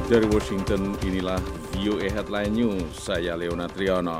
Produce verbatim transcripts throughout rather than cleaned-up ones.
Dari Washington, inilah V O A Headline News, saya Leona Triyono.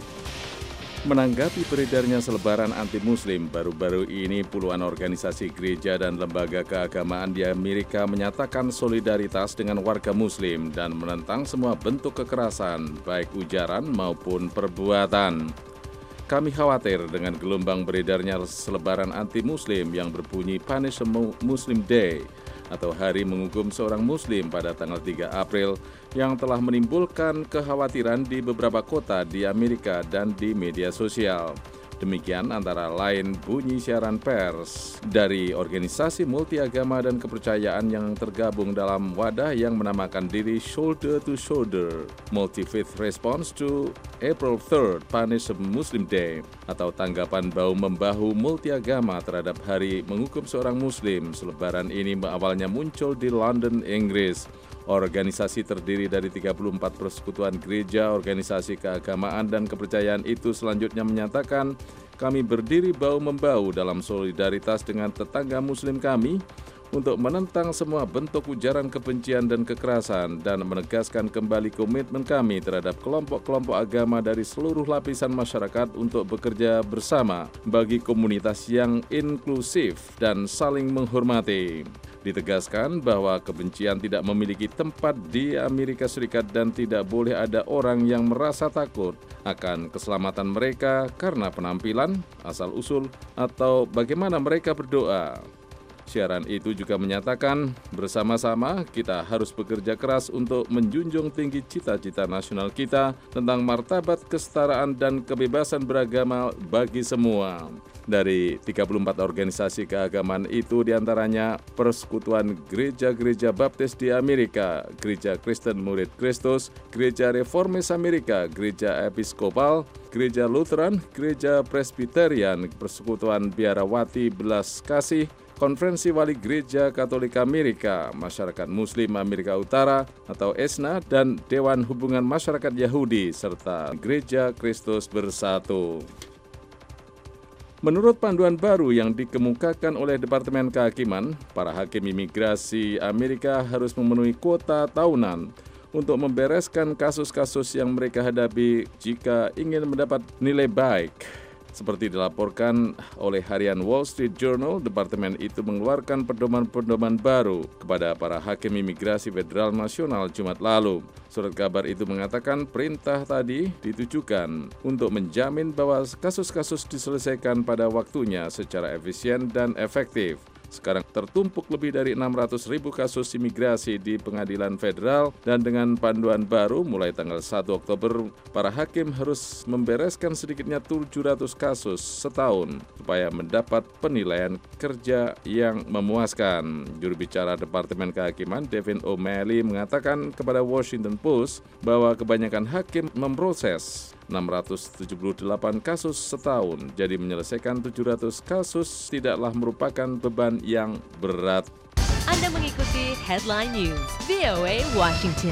Menanggapi beredarnya selebaran anti-muslim, baru-baru ini puluhan organisasi gereja dan lembaga keagamaan di Amerika menyatakan solidaritas dengan warga muslim dan menentang semua bentuk kekerasan, baik ujaran maupun perbuatan. Kami khawatir dengan gelombang beredarnya selebaran anti-muslim yang berbunyi Punish a Muslim Day atau Hari Menghukum Seorang Muslim pada tanggal tiga April yang telah menimbulkan kekhawatiran di beberapa kota di Amerika dan di media sosial. Demikian antara lain bunyi siaran pers dari organisasi multiagama dan kepercayaan yang tergabung dalam wadah yang menamakan diri Shoulder to Shoulder Multi-Faith Response to April third Punish a Muslim Day atau tanggapan bahu-membahu multiagama terhadap Hari Menghukum Seorang Muslim. Selebaran ini awalnya muncul di London, Inggris. Organisasi terdiri dari tiga puluh empat persekutuan gereja, organisasi keagamaan dan kepercayaan itu selanjutnya menyatakan, kami berdiri bahu-membahu dalam solidaritas dengan tetangga muslim kami untuk menentang semua bentuk ujaran kebencian dan kekerasan dan menegaskan kembali komitmen kami terhadap kelompok-kelompok agama dari seluruh lapisan masyarakat untuk bekerja bersama bagi komunitas yang inklusif dan saling menghormati. Ditegaskan bahwa kebencian tidak memiliki tempat di Amerika Serikat dan tidak boleh ada orang yang merasa takut akan keselamatan mereka karena penampilan, asal-usul, atau bagaimana mereka berdoa. Siaran itu juga menyatakan, bersama-sama kita harus bekerja keras untuk menjunjung tinggi cita-cita nasional kita tentang martabat kesetaraan dan kebebasan beragama bagi semua. Dari tiga puluh empat organisasi keagamaan itu diantaranya Persekutuan Gereja-Gereja Baptis di Amerika, Gereja Kristen Murid Kristus, Gereja Reformis Amerika, Gereja Episkopal, Gereja Lutheran, Gereja Presbyterian, Persekutuan Biarawati Belas Kasih, Konferensi Wali Gereja Katolik Amerika, Masyarakat Muslim Amerika Utara atau E S N A, dan Dewan Hubungan Masyarakat Yahudi, serta Gereja Kristus Bersatu. Menurut panduan baru yang dikemukakan oleh Departemen Kehakiman, para hakim imigrasi Amerika harus memenuhi kuota tahunan untuk membereskan kasus-kasus yang mereka hadapi jika ingin mendapat nilai baik. Seperti dilaporkan oleh harian Wall Street Journal, departemen itu mengeluarkan pedoman-pedoman baru kepada para hakim imigrasi federal nasional Jumat lalu. Surat kabar itu mengatakan perintah tadi ditujukan untuk menjamin bahwa kasus-kasus diselesaikan pada waktunya secara efisien dan efektif. Sekarang tertumpuk lebih dari enam ratus ribu kasus imigrasi di pengadilan federal dan dengan panduan baru mulai tanggal satu Oktober, para hakim harus membereskan sedikitnya tujuh ratus kasus setahun supaya mendapat penilaian kerja yang memuaskan. Juru bicara Departemen Kehakiman Devin O'Malley mengatakan kepada Washington Post bahwa kebanyakan hakim memproses enam ratus tujuh puluh delapan kasus setahun, jadi menyelesaikan tujuh ratus kasus tidaklah merupakan beban yang berat. Anda mengikuti Headline News V O A Washington.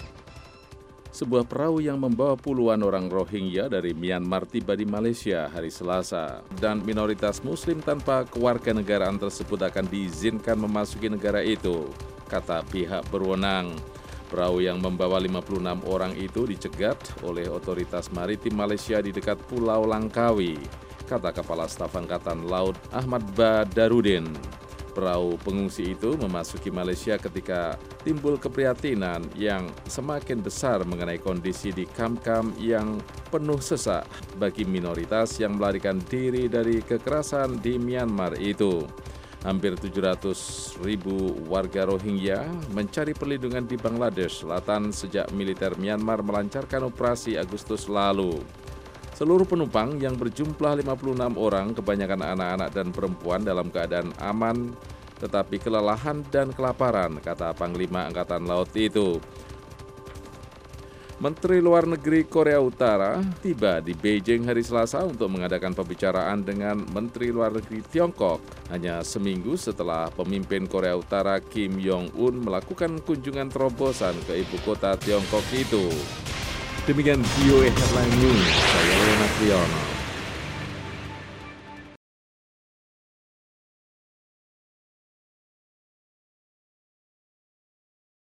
Sebuah perahu yang membawa puluhan orang Rohingya dari Myanmar tiba di Malaysia hari Selasa, dan minoritas Muslim tanpa kewarganegaraan tersebut akan diizinkan memasuki negara itu, kata pihak berwenang. Perahu yang membawa lima puluh enam orang itu dicegat oleh otoritas maritim Malaysia di dekat Pulau Langkawi, kata Kepala Staf Angkatan Laut Ahmad Badarudin. Perahu pengungsi itu memasuki Malaysia ketika timbul keprihatinan yang semakin besar mengenai kondisi di kamp-kamp yang penuh sesak bagi minoritas yang melarikan diri dari kekerasan di Myanmar itu. Hampir tujuh ratus ribu warga Rohingya mencari perlindungan di Bangladesh Selatan sejak militer Myanmar melancarkan operasi Agustus lalu. Seluruh penumpang yang berjumlah lima puluh enam orang, kebanyakan anak-anak dan perempuan dalam keadaan aman, tetapi kelelahan dan kelaparan, kata Panglima Angkatan Laut itu. Menteri Luar Negeri Korea Utara tiba di Beijing hari Selasa untuk mengadakan pembicaraan dengan Menteri Luar Negeri Tiongkok hanya seminggu setelah pemimpin Korea Utara Kim Jong-un melakukan kunjungan terobosan ke ibu kota Tiongkok itu. Demikian V O A Headline News, saya Leona Triyono.